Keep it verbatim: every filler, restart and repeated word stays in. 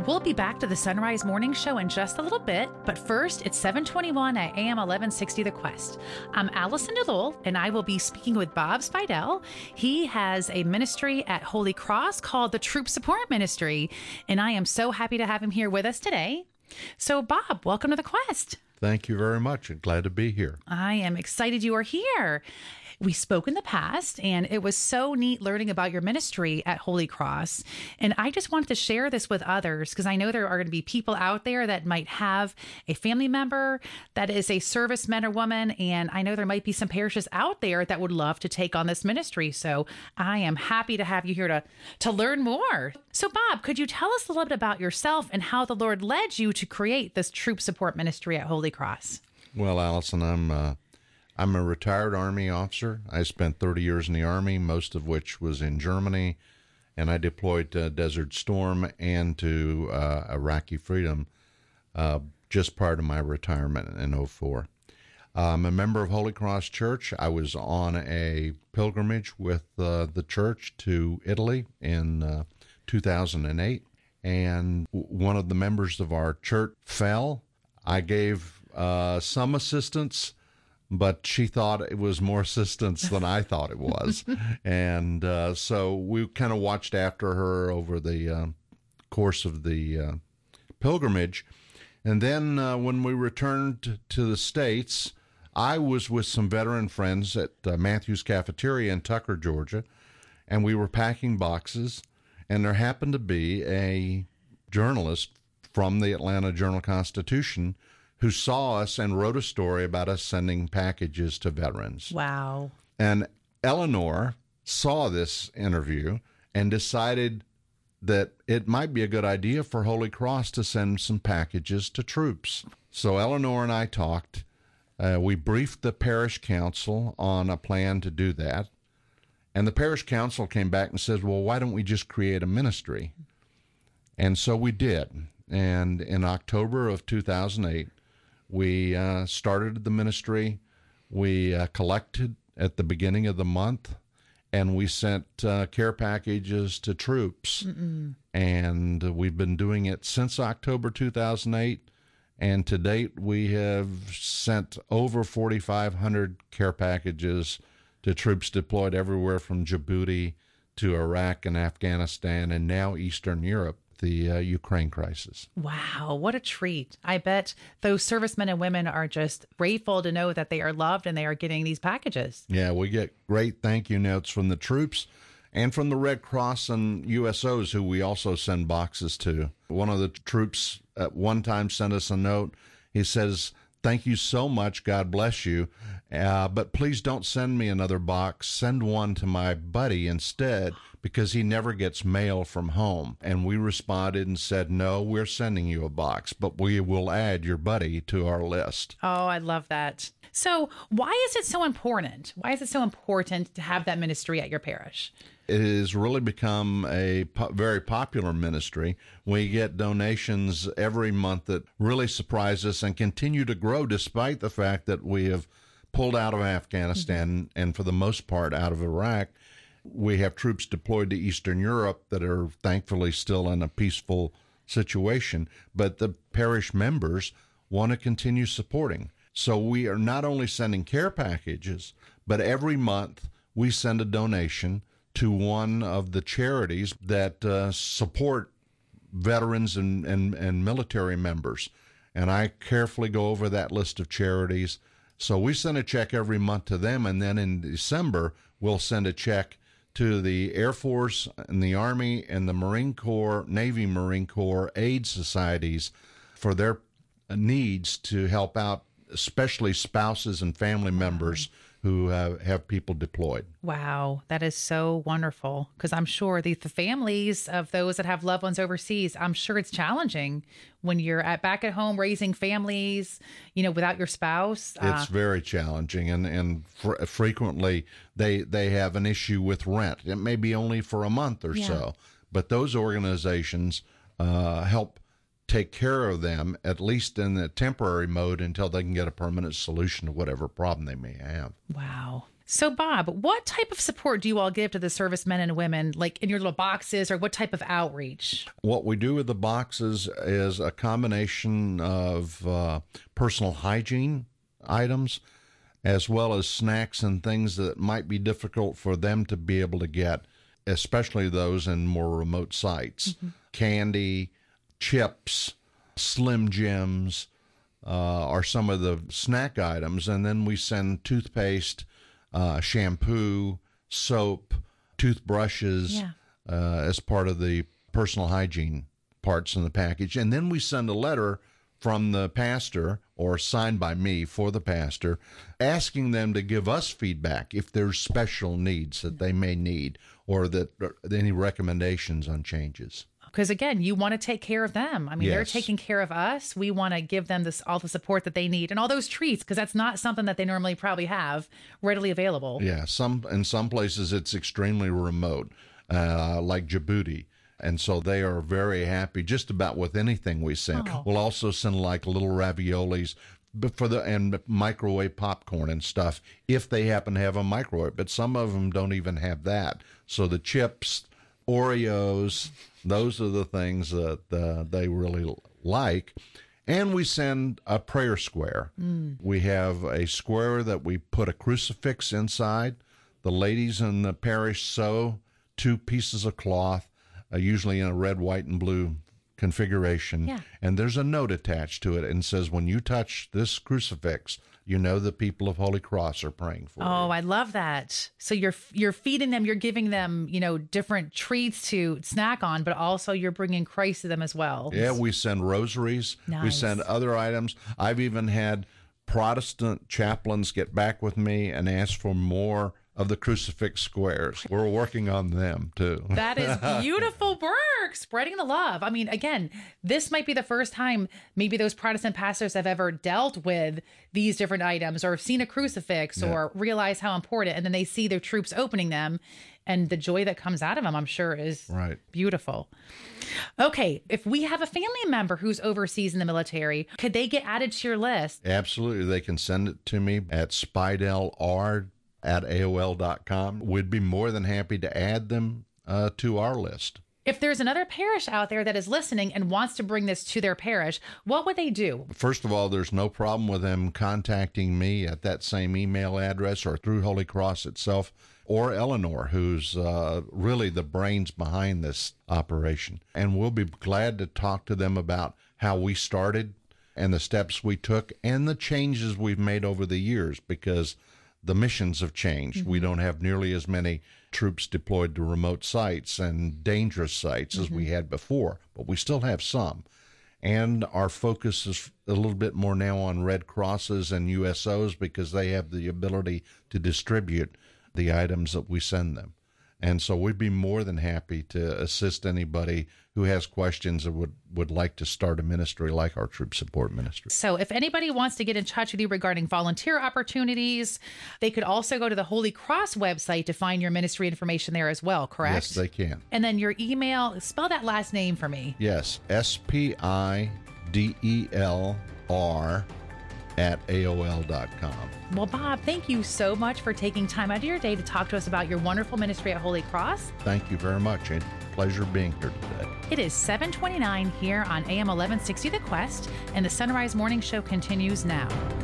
We'll be back to the Sunrise Morning Show in just a little bit, but first, it's seven twenty-one at A M eleven sixty The Quest. I'm Allison DeLowell, and I will be speaking with Bob Spidell. He has a ministry at Holy Cross called the Troop Support Ministry, and I am so happy to have him here with us today. So, Bob, welcome to The Quest. Thank you very much. I'm glad to be here. I am excited you are here. We spoke in the past, and it was so neat learning about your ministry at Holy Cross. And I just wanted to share this with others because I know there are going to be people out there that might have a family member that is a serviceman or woman. And I know there might be some parishes out there that would love to take on this ministry. So I am happy to have you here to, to learn more. So, Bob, could you tell us a little bit about yourself and how the Lord led you to create this troop support ministry at Holy Cross? Well, Allison, I'm uh, I'm a retired Army officer. I spent thirty years in the Army, most of which was in Germany, and I deployed to Desert Storm and to uh, Iraqi Freedom uh, just prior to my retirement in oh four. I'm a member of Holy Cross Church. I was on a pilgrimage with uh, the church to Italy in uh, two thousand eight, and one of the members of our church fell. I gave uh, some assistance, but she thought it was more assistance than I thought it was. And uh, so we kind of watched after her over the uh, course of the uh, pilgrimage. And then uh, when we returned to the States, I was with some veteran friends at uh, Matthew's Cafeteria in Tucker, Georgia, and we were packing boxes, and there happened to be a journalist from the Atlanta Journal-Constitution who saw us and wrote a story about us sending packages to veterans. Wow. And Eleanor saw this interview and decided that it might be a good idea for Holy Cross to send some packages to troops. So Eleanor and I talked. Uh, we briefed the parish council on a plan to do that. And the parish council came back and said, well, why don't we just create a ministry? And so we did. And in October of two thousand eight, we uh, started the ministry. We uh, collected at the beginning of the month, and we sent uh, care packages to troops. Mm-mm. And we've been doing it since October two thousand eight. And to date, we have sent over forty-five hundred care packages to troops deployed everywhere from Djibouti to Iraq and Afghanistan and now Eastern Europe. The uh, Ukraine crisis. Wow, what a treat. I bet those servicemen and women are just grateful to know that they are loved and they are getting these packages. Yeah, we get great thank you notes from the troops and from the Red Cross and U S Os who we also send boxes to. One of the troops at one time sent us a note. He says, thank you so much. God bless you. Uh, but please don't send me another box. Send one to my buddy instead, because he never gets mail from home. And we responded and said, no, we're sending you a box, but we will add your buddy to our list. Oh, I love that. So why is it so important? Why is it so important to have that ministry at your parish? It has really become a po- very popular ministry. We get donations every month that really surprise us and continue to grow despite the fact that we have pulled out of Afghanistan mm-hmm. and for the most part out of Iraq. We have troops deployed to Eastern Europe that are thankfully still in a peaceful situation, but the parish members want to continue supporting. So we are not only sending care packages, but every month we send a donation to one of the charities that uh, support veterans and, and, and military members. And I carefully go over that list of charities. So we send a check every month to them, and then in December, we'll send a check to the Air Force and the Army and the Marine Corps, Navy Marine Corps aid societies for their needs to help out, especially spouses and family members who have, have people deployed. Wow, that is so wonderful, because I'm sure the, the families of those that have loved ones overseas, I'm sure it's challenging when you're at back at home raising families, you know, without your spouse. It's uh, very challenging, and, and fr- frequently they, they have an issue with rent. It may be only for a month or yeah. so, but those organizations uh, help take care of them, at least in the temporary mode, until they can get a permanent solution to whatever problem they may have. Wow. So, Bob, what type of support do you all give to the servicemen and women, like in your little boxes, or what type of outreach? What we do with the boxes is a combination of uh, personal hygiene items, as well as snacks and things that might be difficult for them to be able to get, especially those in more remote sites. Mm-hmm. Candy, chips, Slim Jims uh, are some of the snack items. And then we send toothpaste, uh, shampoo, soap, toothbrushes yeah. uh, as part of the personal hygiene parts in the package. And then we send a letter from the pastor or signed by me for the pastor, asking them to give us feedback if there's special needs that they may need or that or any recommendations on changes. Because again, you want to take care of them. I mean, yes. They're taking care of us. We want to give them this all the support that they need and all those treats, because that's not something that they normally probably have readily available. Yeah, some in some places it's extremely remote, uh, like Djibouti. And so they are very happy just about with anything we send. Oh. We'll also send like little raviolis but for the and microwave popcorn and stuff if they happen to have a microwave. But some of them don't even have that. So the chips, Oreos, those are the things that uh, they really like. And we send a prayer square. Mm. We have a square that we put a crucifix inside. The ladies in the parish sew two pieces of cloth, Uh, usually in a red, white, and blue configuration. Yeah. And there's a note attached to it and says, when you touch this crucifix, you know the people of Holy Cross are praying for oh, you. Oh, I love that. So you're you're feeding them, you're giving them, you know, different treats to snack on, but also you're bringing Christ to them as well. Yeah, we send rosaries. Nice. We send other items. I've even had Protestant chaplains get back with me and ask for more of the crucifix squares. We're working on them too. That is beautiful work, spreading the love. I mean, again, this might be the first time maybe those Protestant pastors have ever dealt with these different items or seen a crucifix yeah. or realize how important, and then they see their troops opening them, and the joy that comes out of them, I'm sure, is right. beautiful. Okay, if we have a family member who's overseas in the military, could they get added to your list? Absolutely. They can send it to me at spidelr at A O L dot com. We'd be more than happy to add them uh, to our list. If there's another parish out there that is listening and wants to bring this to their parish, what would they do? First of all, there's no problem with them contacting me at that same email address or through Holy Cross itself, or Eleanor, who's uh, really the brains behind this operation. And we'll be glad to talk to them about how we started and the steps we took and the changes we've made over the years, because the missions have changed. Mm-hmm. We don't have nearly as many troops deployed to remote sites and dangerous sites mm-hmm. as we had before, but we still have some. And our focus is a little bit more now on Red Crosses and U S Os, because they have the ability to distribute the items that we send them. And so we'd be more than happy to assist anybody who has questions or would, would like to start a ministry like our Troop Support Ministry. So if anybody wants to get in touch with you regarding volunteer opportunities, they could also go to the Holy Cross website to find your ministry information there as well, correct? Yes, they can. And then your email, spell that last name for me. Yes, S P I D E L R at A O L dot com. Well, Bob, thank you so much for taking time out of your day to talk to us about your wonderful ministry at Holy Cross. Thank you very much. A pleasure being here today. It is seven twenty-nine here on A M eleven sixty The Quest, and the Sunrise Morning Show continues now.